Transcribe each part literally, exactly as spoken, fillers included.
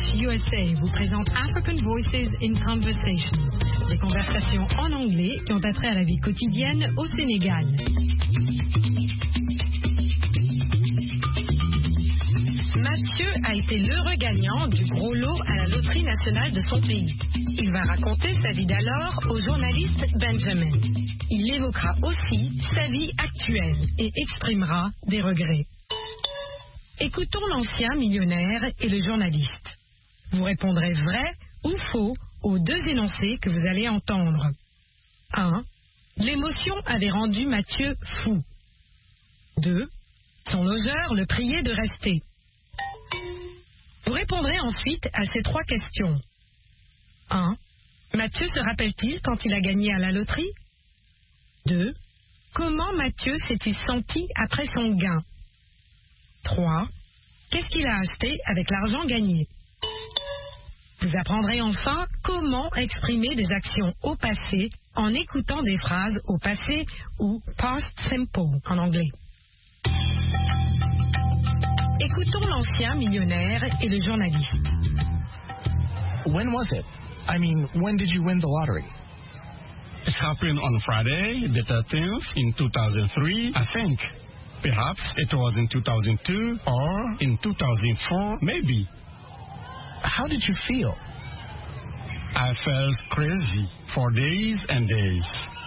U S A vous présente African Voices in Conversation, des conversations en anglais qui ont attrait à la vie quotidienne au Sénégal. Mathieu a été l'heureux gagnant du gros lot à la loterie nationale de son pays. Il va raconter sa vie d'alors au journaliste Benjamin. Il évoquera aussi sa vie actuelle et exprimera des regrets. Écoutons l'ancien millionnaire et le journaliste. Vous répondrez vrai ou faux aux deux énoncés que vous allez entendre. un. L'émotion avait rendu Mathieu fou. deux. Son logeur le priait de rester. Vous répondrez ensuite à ces trois questions. un. Mathieu se rappelle-t-il quand il a gagné à la loterie? deux. Comment Mathieu s'est-il senti après son gain? trois. Qu'est-ce qu'il a acheté avec l'argent gagné? Vous apprendrez enfin comment exprimer des actions au passé en écoutant des phrases au passé ou past simple en anglais. Écoutons l'ancien millionnaire et le journaliste. When was it? I mean, when did you win the lottery? It happened on Friday, the thirteenth, in two thousand three, I think. Perhaps it was in two thousand two or in two thousand four, maybe. How did you feel? I felt crazy for days and days.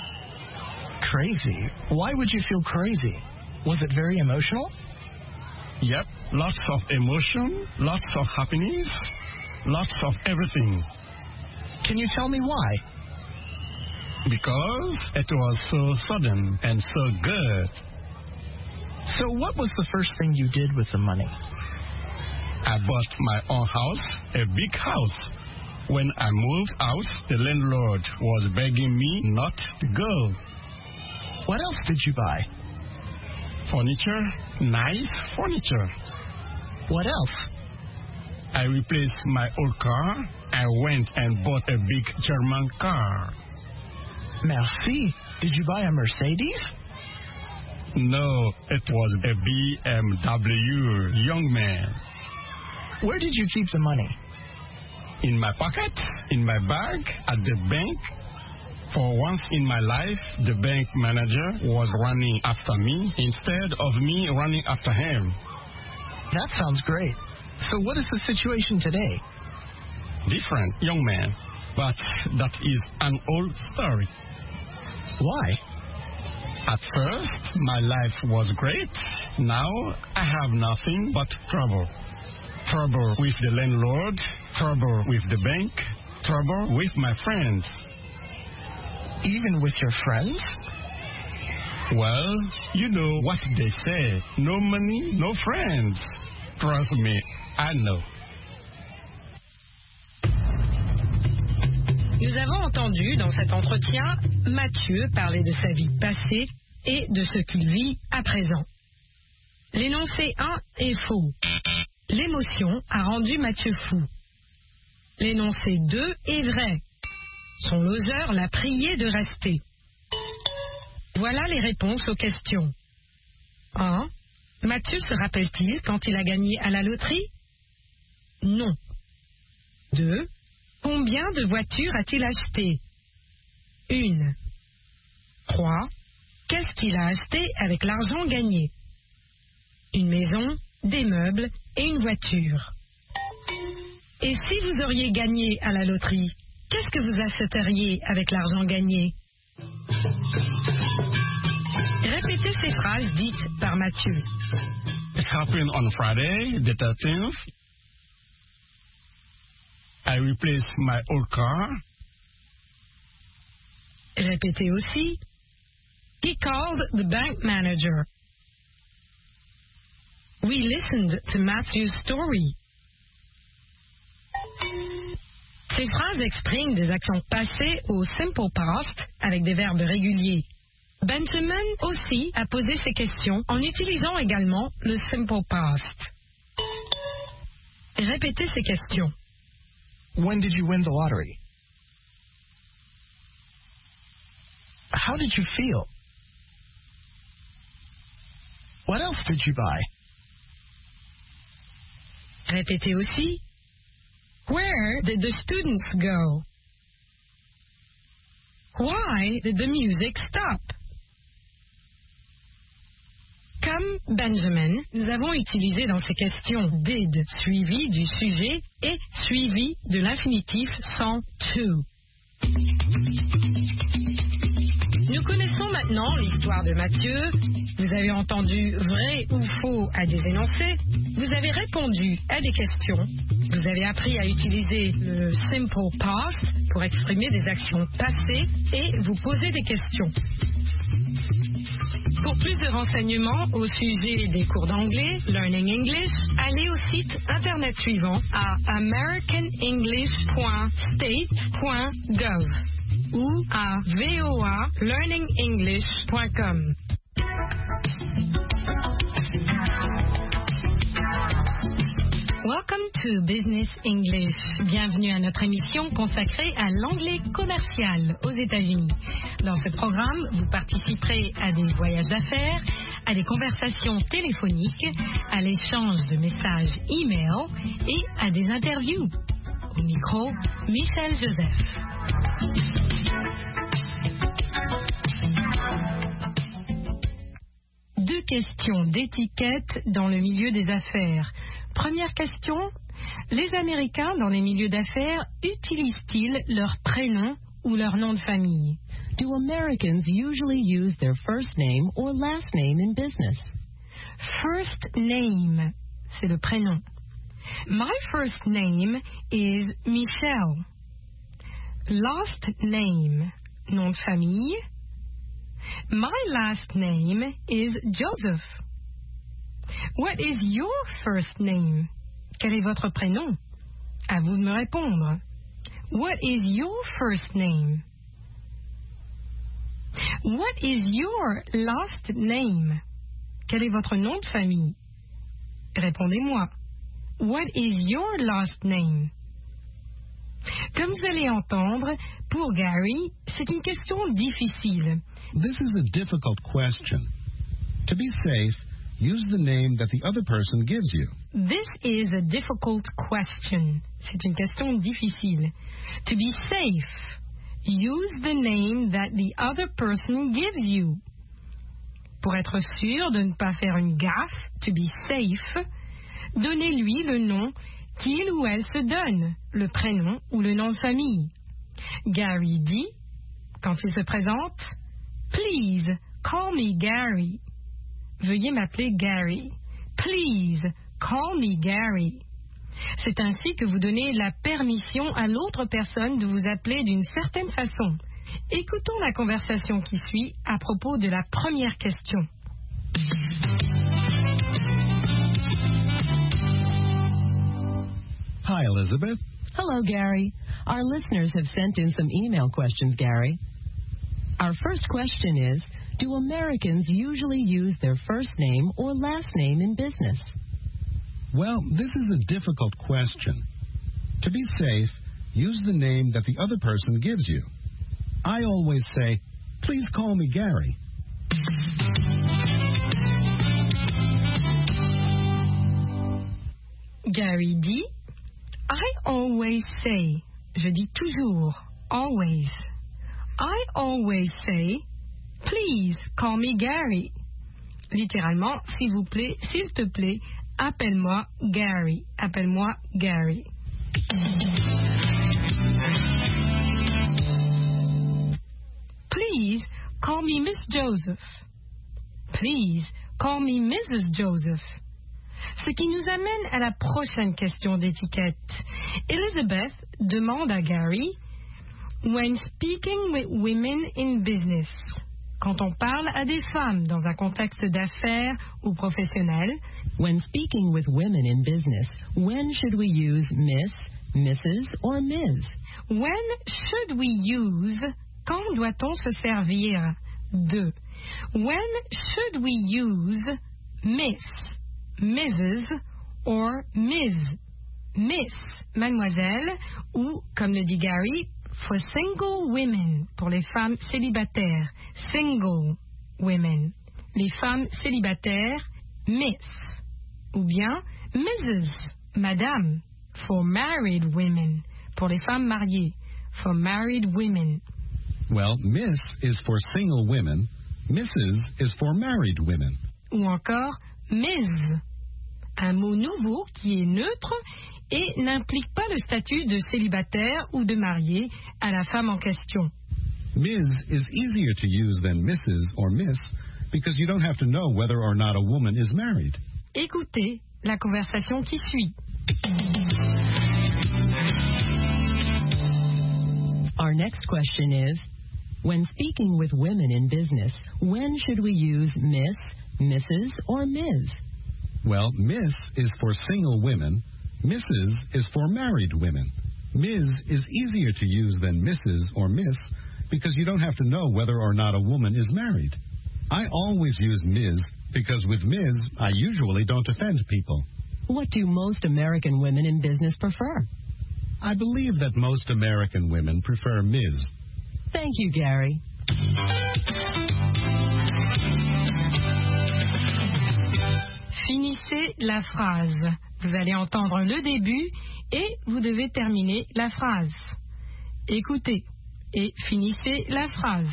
Crazy? Why would you feel crazy? Was it very emotional? Yep, lots of emotion, lots of happiness, lots of everything. Can you tell me why? Because it was so sudden and so good. So what was the first thing you did with the money? I bought my own house, a big house. When I moved out, the landlord was begging me not to go. What else did you buy? Furniture, nice furniture. What else? I replaced my old car. I went and bought a big German car. Merci. Did you buy a Mercedes? No, it was a B M W, young man. Where did you keep the money? In my pocket, in my bag, at the bank. For once in my life, the bank manager was running after me instead of me running after him. That sounds great. So what is the situation today? Different, young man. But that is an old story. Why? At first, my life was great. Now, I have nothing but trouble. Trouble with the landlord, trouble with the bank, trouble with my friends. Even with your friends? Well, you know what they say. No money, no friends. Trust me, I know. Nous avons entendu dans cet entretien Mathieu parler de sa vie passée et de ce qu'il vit à présent. L'énoncé un est faux. L'émotion a rendu Mathieu fou. L'énoncé deux est vrai. Son loseur l'a prié de rester. Voilà les réponses aux questions. un. Mathieu se rappelle-t-il quand il a gagné à la loterie? Non. deux. Combien de voitures a-t-il acheté? Une. trois. Qu'est-ce qu'il a acheté avec l'argent gagné? Une maison, des meubles et une voiture. Et si vous auriez gagné à la loterie, qu'est-ce que vous achèteriez avec l'argent gagné? Répétez ces phrases dites par Mathieu. It happened on Friday, the thirteenth. I replaced my old car. Répétez aussi. He called the bank manager. We listened to Matthew's story. Ces phrases expriment des actions passées au simple past avec des verbes réguliers. Benjamin aussi a posé ces questions en utilisant également le simple past. Répétez ces questions. When did you win the lottery? How did you feel? What else did you buy? Répétez aussi. Where did the students go? Why did the music stop? Comme Benjamin, nous avons utilisé dans ces questions did suivi du sujet et suivi de l'infinitif sans to. Nous connaissons maintenant l'histoire de Mathieu. Vous avez entendu vrai ou faux à des énoncés. Vous avez répondu à des questions. Vous avez appris à utiliser le simple past pour exprimer des actions passées et vous poser des questions. Pour plus de renseignements au sujet des cours d'anglais, Learning English, allez au site internet suivant à american english point state point gov ou à voa learning english point com. Welcome to Business English. Bienvenue à notre émission consacrée à l'anglais commercial aux États-Unis. Dans ce programme, vous participerez à des voyages d'affaires, à des conversations téléphoniques, à l'échange de messages e-mail et à des interviews. Au micro, Michel Joseph. Deux questions d'étiquette dans le milieu des affaires. Première question, les Américains dans les milieux d'affaires utilisent-ils leur prénom ou leur nom de famille? Do Americans usually use their first name or last name in business? First name, c'est le prénom. My first name is Michelle. Last name, nom de famille. My last name is Joseph. What is your first name? Quel est votre prénom? À vous de me répondre. What is your first name? What is your last name? Quel est votre nom de famille? Répondez-moi. What is your last name? Comme vous allez entendre, pour Gary, c'est une question difficile. This is a difficult question. To be safe, use the name that the other person gives you. This is a difficult question. C'est une question difficile. To be safe, use the name that the other person gives you. Pour être sûr de ne pas faire une gaffe, to be safe, donnez-lui le nom qu'il ou elle se donne, le prénom ou le nom de famille. Gary dit, quand il se présente, Please, call me Gary. Veuillez m'appeler Gary. Please, call me Gary. C'est ainsi que vous donnez la permission à l'autre personne de vous appeler d'une certaine façon. Écoutons la conversation qui suit à propos de la première question. Hi, Elizabeth. Hello, Gary. Our listeners have sent in some email questions, Gary. Our first question is, do Americans usually use their first name or last name in business? Well, this is a difficult question. To be safe, use the name that the other person gives you. I always say, please call me Gary. Gary dit, I always say, je dis toujours, always. I always say, please call me Gary. Littéralement, s'il vous plaît, s'il te plaît, appelle-moi Gary. Appelle-moi Gary. Please call me Miss Joseph. Please call me Missus Joseph. Ce qui nous amène à la prochaine question d'étiquette. Elizabeth demande à Gary, when speaking with women in business, quand on parle à des femmes dans un contexte d'affaires ou professionnel, when speaking with women in business, when should we use Miss, Missus or Miz? When should we use, quand doit-on se servir de? When should we use Miss, Missus or Miz? Miss, mademoiselle, ou, comme le dit Gary, for single women, pour les femmes célibataires, single women. Les femmes célibataires, Miss. Ou bien Missus, madame, for married women. pour les femmes mariées. For married women. Well, Miss is for single women. Missus is for married women. Ou encore Miz. Un mot nouveau qui est neutre et n'implique pas le statut de célibataire ou de marié à la femme en question. Miz is easier to use than Missus or Miss because you don't have to know whether or not a woman is married. Écoutez la conversation qui suit. Our next question is, when speaking with women in business, when should we use Miss, Missus, or Miz? Well, Miss is for single women. Missus is for married women. Miz is easier to use than Missus or Miss because you don't have to know whether or not a woman is married. I always use Miz because with Miz, I usually don't offend people. What do most American women in business prefer? I believe that most American women prefer Miz. Thank you, Gary. Finissez la phrase. Vous allez entendre le début et vous devez terminer la phrase. Écoutez et finissez la phrase.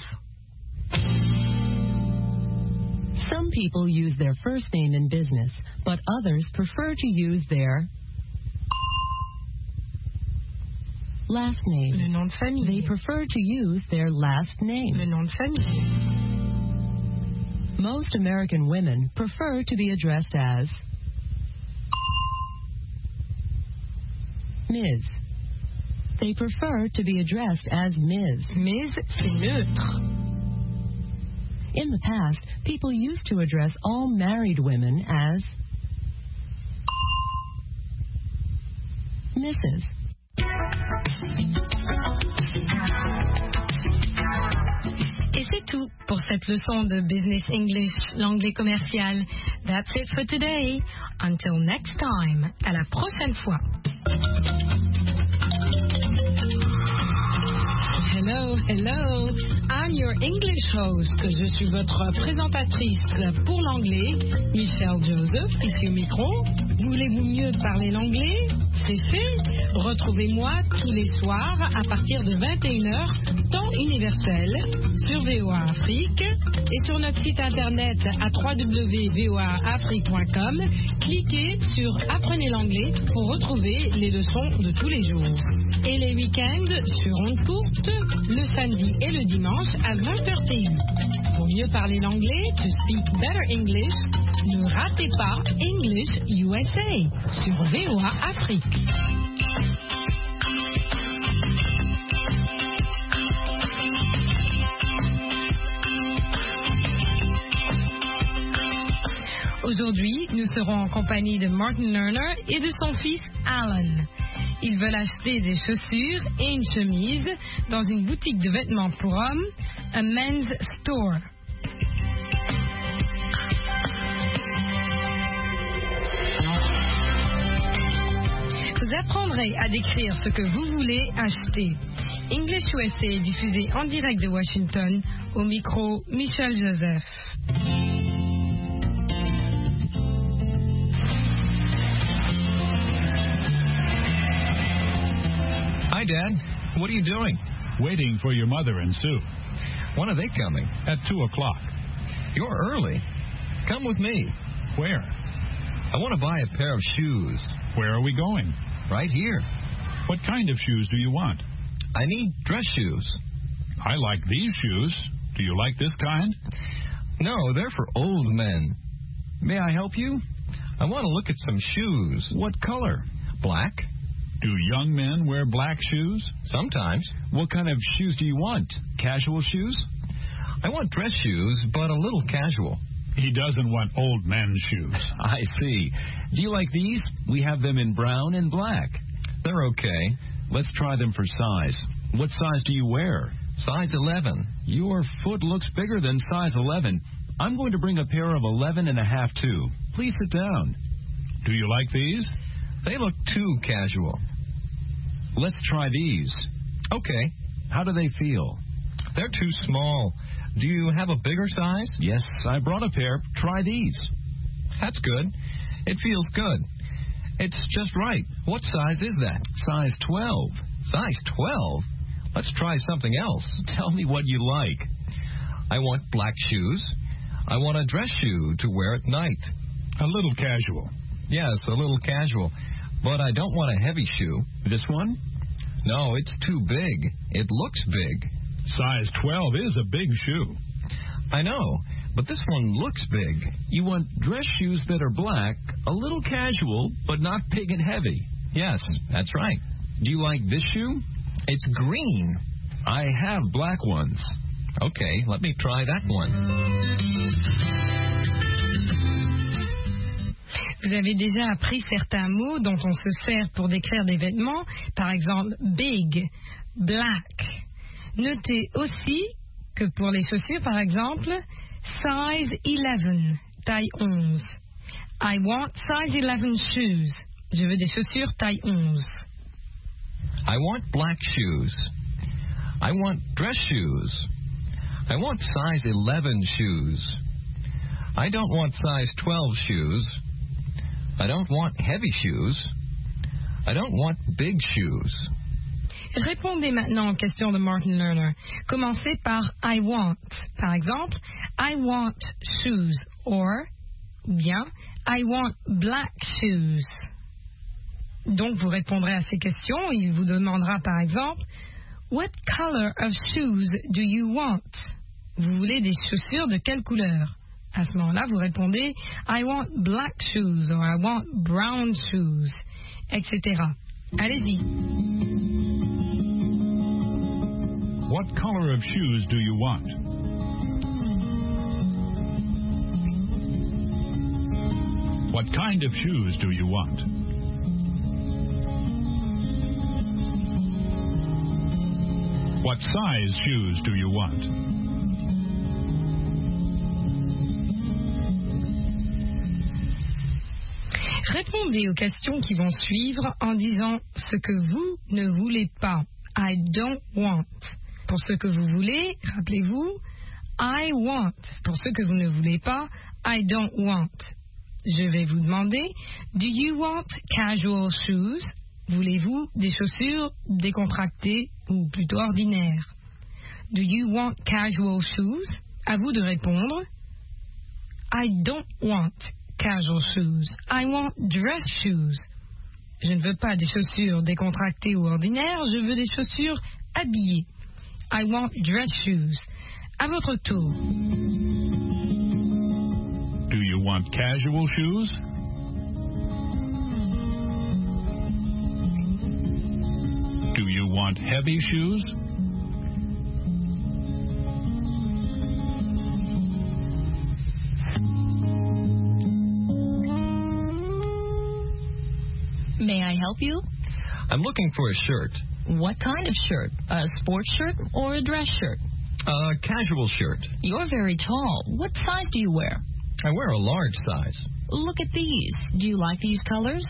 Some people use their first name in business, but others prefer to use their last name. Le nom de famille. They prefer to use their last name. Le nom de famille. Most American women prefer to be addressed as Miz. They prefer to be addressed as Miz. Miz, c'est neutre. In the past, people used to address all married women as Missus Et c'est tout pour cette leçon de Business English, l'anglais commercial. That's it for today. Until next time. À la prochaine fois. Hello, hello. I'm your English host. Je suis votre présentatrice pour l'anglais, Michelle Joseph, ici au micro. Voulez-vous mieux parler l'anglais? C'est fait. Retrouvez-moi tous les soirs à partir de vingt et une heures, temps universel, sur V O A Afrique et sur notre site internet à w w w point v o a afrique point com. Cliquez sur Apprenez l'anglais pour retrouver les leçons de tous les jours. Et les week-ends sur ondes courtes, le samedi et le dimanche à vingt heures T U. Pour mieux parler l'anglais, to speak better English, ne ratez pas English U S A sur V O A Afrique. Aujourd'hui, nous serons en compagnie de Martin Lerner et de son fils Alan. Ils veulent acheter des chaussures et une chemise dans une boutique de vêtements pour hommes, a men's store. Vous apprendrez à décrire ce que vous voulez acheter. English U S A est diffusé en direct de Washington, au micro Michel Joseph. Hi, Dad. What are you doing? Waiting for your mother and Sue. When are they coming? At two o'clock. You're early. Come with me. Where? I want to buy a pair of shoes. Where are we going? Right here. What kind of shoes do you want? I need dress shoes. I like these shoes. Do you like this kind? No, they're for old men. May I help you? I want to look at some shoes. What color? Black. Do young men wear black shoes? Sometimes. What kind of shoes do you want? Casual shoes? I want dress shoes, but a little casual. He doesn't want old men's shoes. I see. Do you like these? We have them in brown and black. They're okay. Let's try them for size. What size do you wear? Size eleven. Your foot looks bigger than size eleven. I'm going to bring a pair of eleven and a half too. Please sit down. Do you like these? They look too casual. Let's try these. Okay. How do they feel? They're too small. Do you have a bigger size? Yes, I brought a pair. Try these. That's good. It feels good. It's just right. What size is that? Size twelve. Size twelve? Let's try something else. Tell me what you like. I want black shoes. I want a dress shoe to wear at night. A little casual. Yes, a little casual. But I don't want a heavy shoe. This one? No, it's too big. It looks big. Size twelve is a big shoe. I know, but this one looks big. You want dress shoes that are black, a little casual, but not big and heavy. Yes, that's right. Do you like this shoe? It's green. I have black ones. Okay, let me try that one. Vous avez déjà appris certains mots dont on se sert pour décrire des vêtements, par exemple big, black. Notez aussi que pour les chaussures, par exemple, size eleven, taille onze. I want size eleven shoes. Je veux des chaussures taille onze. I want black shoes. I want dress shoes. I want size eleven shoes. I don't want size twelve shoes. I don't want heavy shoes. I don't want big shoes. Répondez maintenant aux questions de Martin Lerner. Commencez par I want. Par exemple, I want shoes. Or, bien, I want black shoes. Donc, vous répondrez à ces questions. Il vous demandera, par exemple, What color of shoes do you want? Vous voulez des chaussures de quelle couleur? À ce moment-là, vous répondez I want black shoes or I want brown shoes, et cetera. Allez-y. What color of shoes do you want? What kind of shoes do you want? What size shoes do you want? Répondez aux questions qui vont suivre en disant ce que vous ne voulez pas. I don't want. Pour ce que vous voulez, rappelez-vous, I want. Pour ce que vous ne voulez pas, I don't want. Je vais vous demander, do you want casual shoes? Voulez-vous des chaussures décontractées ou plutôt ordinaires? Do you want casual shoes? À vous de répondre, I don't want casual shoes. I want dress shoes. Je ne veux pas des chaussures décontractées ou ordinaires, je veux des chaussures habillées. I want dress shoes. À votre tour. Do you want casual shoes? Do you want heavy shoes? May I help you? I'm looking for a shirt. What kind of shirt? A sports shirt or a dress shirt? A casual shirt. You're very tall. What size do you wear? I wear a large size. Look at these. Do you like these colors?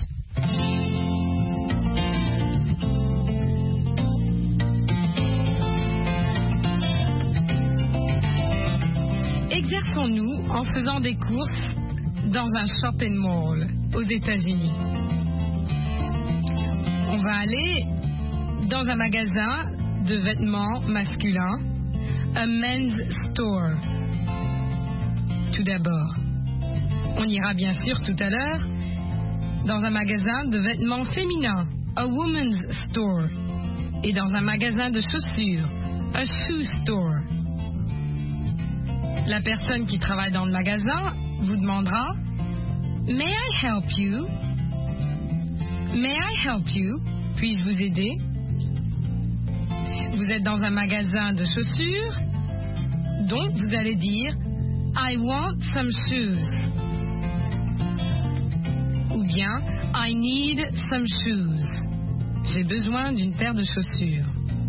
Exerçons-nous en faisant des courses dans un shopping mall aux États-Unis. On va aller dans un magasin de vêtements masculins, a men's store. Tout d'abord, on ira bien sûr tout à l'heure dans un magasin de vêtements féminins, a woman's store, et dans un magasin de chaussures, a shoe store. La personne qui travaille dans le magasin vous demandera May I help you? May I help you? Puis-je vous aider? Vous êtes dans un magasin de chaussures, donc vous allez dire I want some shoes. Ou bien I need some shoes. J'ai besoin d'une paire de chaussures.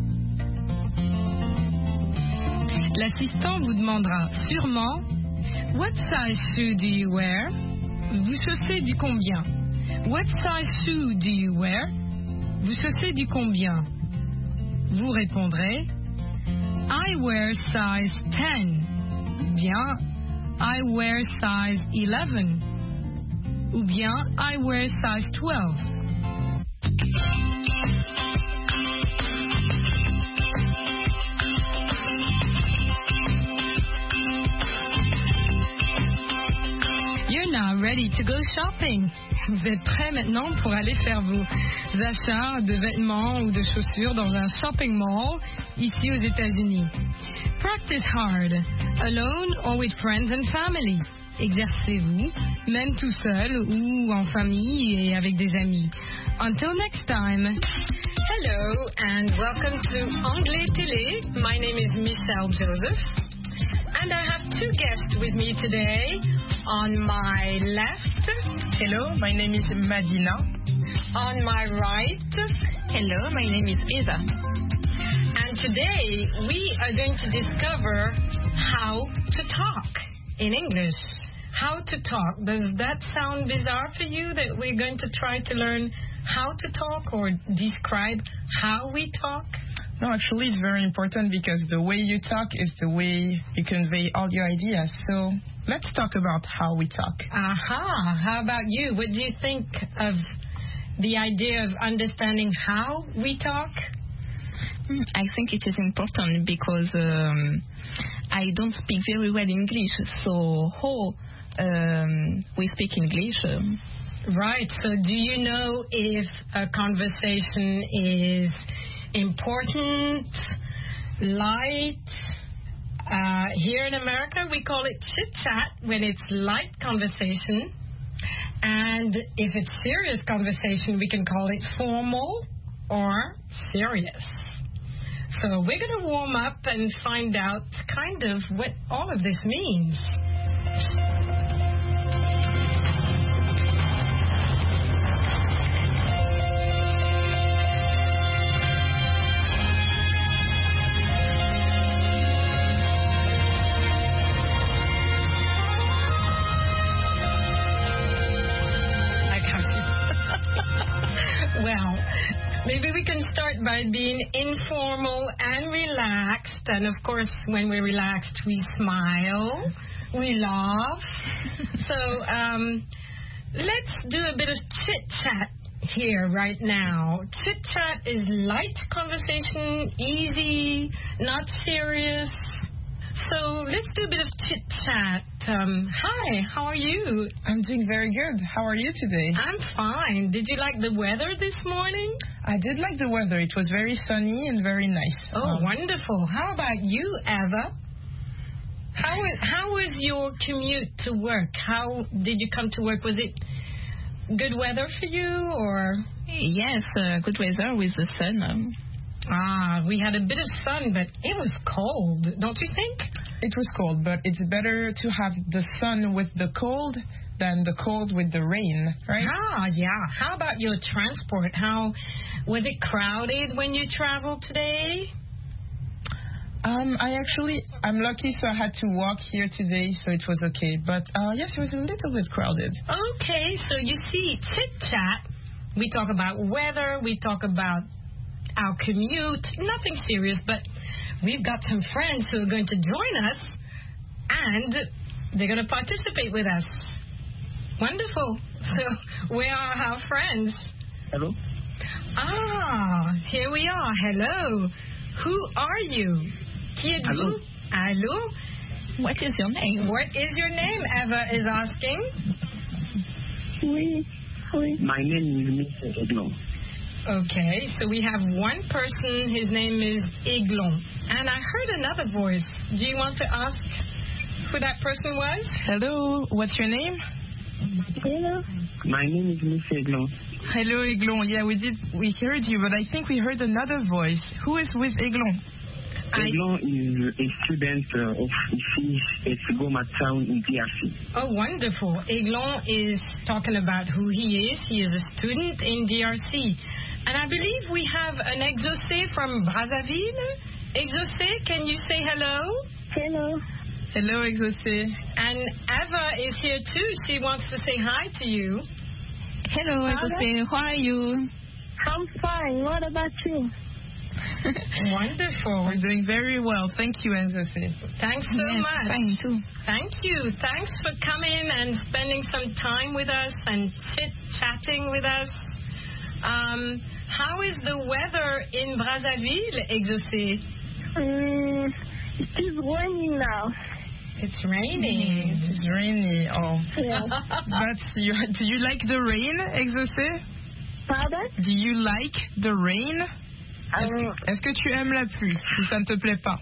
L'assistant vous demandera sûrement What size shoe do you wear? Vous chaussez du combien? What size shoe do you wear? Vous chaussez du combien? Vous répondrez I wear size ten. Bien, I wear size eleven. Ou bien, I wear size twelve. You're now ready to go shopping. Vous êtes prêts maintenant pour aller faire vos achats de vêtements ou de chaussures dans un shopping mall ici aux États-Unis. Practice hard, alone or with friends and family. Exercez-vous, même tout seul ou en famille et avec des amis. Until next time. Hello and welcome to Anglais Télé. My name is Michelle Joseph. And I have two guests with me today. On my left, hello, my name is Madina. On my right, hello, my name is Eva. And today we are going to discover how to talk in English. How to talk. Does that sound bizarre for you that we're going to try to learn how to talk or describe how we talk? No, actually it's very important because the way you talk is the way you convey all your ideas. So let's talk about how we talk. Aha. How about you? What do you think of the idea of understanding how we talk? I think it is important because um, I don't speak very well English. So how um, we speak English? Um, Right. So do you know if a conversation is important, light? Uh, here in America, we call it chit-chat when it's light conversation. And if it's serious conversation, we can call it formal or serious. So we're going to warm up and find out kind of what all of this means. Well, maybe we can start by being informal and relaxed. And of course, when we're relaxed, we smile, we laugh. So um, let's do a bit of chit-chat here right now. Chit-chat is light conversation, easy, not serious. So let's do a bit of chit-chat. Um, hi, how are you? I'm doing very good. How are you today? I'm fine. Did you like the weather this morning? I did like the weather. It was very sunny and very nice. Oh, um, wonderful. How about you, Eva? How was, how was your commute to work? How did you come to work? Was it good weather for you, or? Yes, uh, good weather with the sun. Um. Ah, we had a bit of sun, but it was cold, don't you think? It was cold, but it's better to have the sun with the cold than the cold with the rain, right? Ah, yeah. How about your transport? How was it crowded when you traveled today? Um, I actually, I'm lucky, so I had to walk here today, so it was okay. But uh, yes, it was a little bit crowded. Okay, so you see, chit-chat, we talk about weather, we talk about our commute, nothing serious, but we've got some friends who are going to join us, and they're going to participate with us. Wonderful. So, where are our friends? Hello. Ah, here we are. Hello. Who are you? Qui êtes-vous? Hello. Hello. What is your name? What is your name? Eva is asking. Oui. Oui. My name is Mister Eglon. Okay, so we have one person, his name is Eglon. And I heard another voice. Do you want to ask who that person was? Hello, what's your name? Hello. My name is Mister Eglon. Hello, Eglon. Yeah, we did, we heard you, but I think we heard another voice. Who is with Eglon? Eglon is a student uh, of Sigoma Town in D R C. Oh, wonderful. Eglon is talking about who he is. He is a student in D R C. And I believe we have an Exaucé from Brazzaville. Exaucé, can you say hello? Hello. Hello, Exaucé. And Eva is here too. She wants to say hi to you. Hello, Exaucé. How are you? I'm fine. What about you? Wonderful. We're doing very well. Thank you, Exaucé. Thanks so yes, much. Fine too. Thank you. Thanks for coming and spending some time with us and chit-chatting with us. Um, how is the weather in Brazzaville, Exaucé? Um, it is raining now. It's raining. It's rainy. Oh. Yeah. That's you. Do you like the rain, Exaucé? Pardon? Do you like the rain? Est-ce que, est-ce que tu aimes la pluie ou ça ne te plaît pas?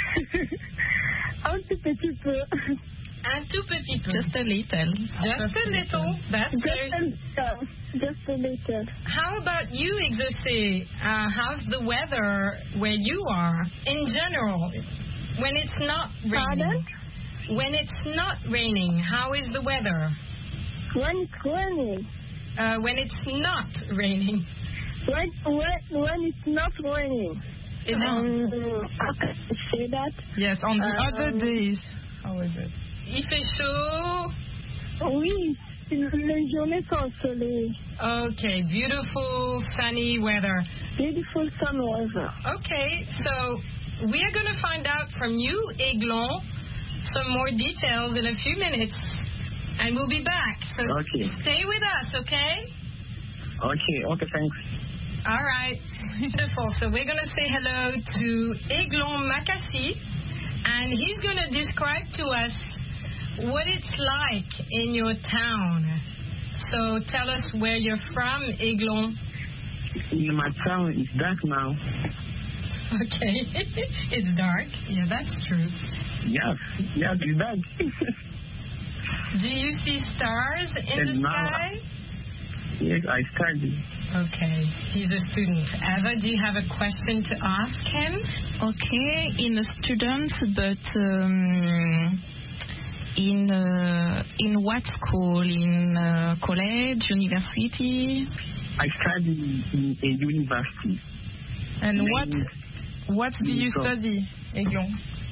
Un tout petit peu. Un tout petit peu. Just a little. Just a little. That's Just very... a little. Just a little. How about you, Exaucé? Uh, how's the weather where you are in general? When it's not raining. Pardon? When it's not raining, how is the weather? When it's raining. Uh, when it's not raining. When, when, when it's not raining. Is um, it? I can say that. Yes, on the um, other days. How is it? Il fait chaud. Oui, les journées sont ensoleillées. Okay, beautiful sunny weather. Beautiful sun weather. Okay, so we are going to find out from you, Aiglon, some more details in a few minutes. And we'll be back. So okay. Stay with us, okay? Okay, okay, thanks. All right. Beautiful. So we're going to say hello to Aiglon Makassi, and he's going to describe to us what it's like in your town. So tell us where you're from, Aiglon. In my town, it's dark now. Okay. It's dark. Yeah, that's true. Yes, yes, it's dark. Do you see stars in And the now, sky? Yes, I study. Okay, he's a student. Eva, do you have a question to ask him? Okay, in a student, but um, in uh, in what school? In uh, college, university? I study in a university. And Name what what do you Nico. study, Aiglon?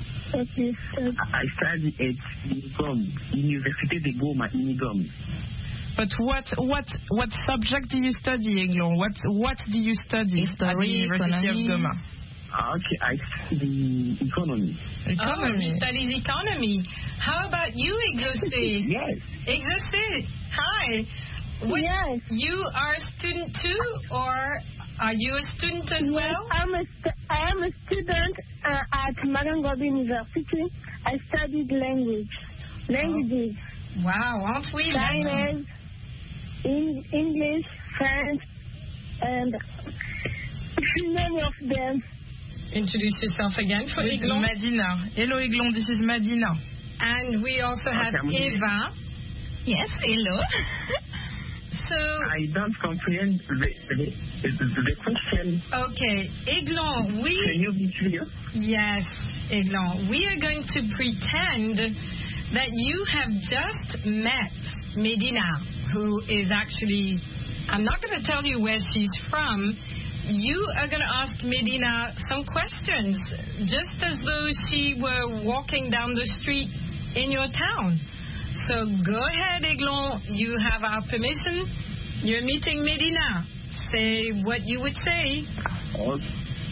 I study at Unigom, Université de Goma, Unigom. But what what what subject do you study, Aiglon? What what do you study at the History, University economy. of Goma? Okay, I study economy. Oh, he studies economy. How about you, Exaucé? Yes. Exaucé, hi. What, Yes. You are a student too, or are you a student as Yes, well? I'm a st- I am a student uh, at Marangobi University. I studied language. Languages. Wow, aren't we lucky? Chinese, in- English, French, and many of them. Introduce yourself again for This is Aiglon. Madina. Hello, Aiglon. This is Madina. And we also have Okay. Eva. Yes, hello. So, I don't comprehend the, the, the, the question. okay, Aiglon, Can we... you be clear? Yes, Aiglon, we are going to pretend that you have just met Medina, who is actually... I'm not going to tell you where she's from. You are going to ask Medina some questions, just as though she were walking down the street in your town. So go ahead, Aiglon. You have our permission. You're meeting Medina. Say what you would say. Okay,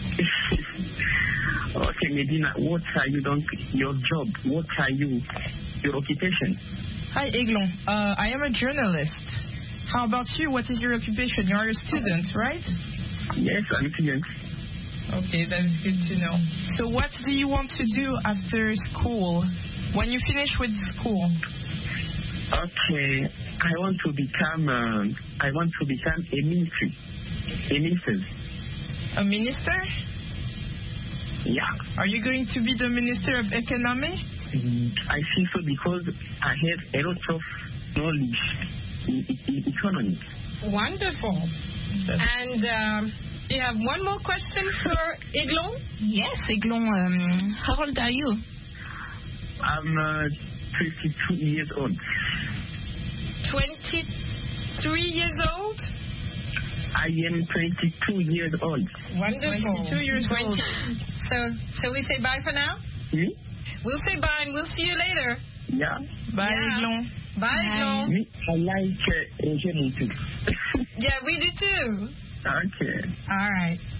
okay Medina, what are you doing? Your job? What are you? Your occupation? Hi, Aiglon. Uh, I am a journalist. How about you? What is your occupation? You are a student, right? Yes, I'm a student. Okay, that's good to know. So what do you want to do after school? When you finish with school? Okay, I want to become. Uh, I want to become a ministry. A minister. A minister? Yeah. Are you going to be the Minister of Economy? Mm, I think so because I have a lot of knowledge in, in economy. Wonderful. And um, do you have one more question for Aiglon? Yes, Aiglon. Um, how old are you? I'm uh, twenty-two years old. twenty-three years old? I am twenty-two years old. Wonderful. twenty-two years old. So, shall we say bye for now? Hmm? We'll say bye and we'll see you later. Yeah. Bye, Yeah. Aiglon. Bye, Aiglon. Me, I like uh, engineering too. Yeah, we do too. Okay. All right.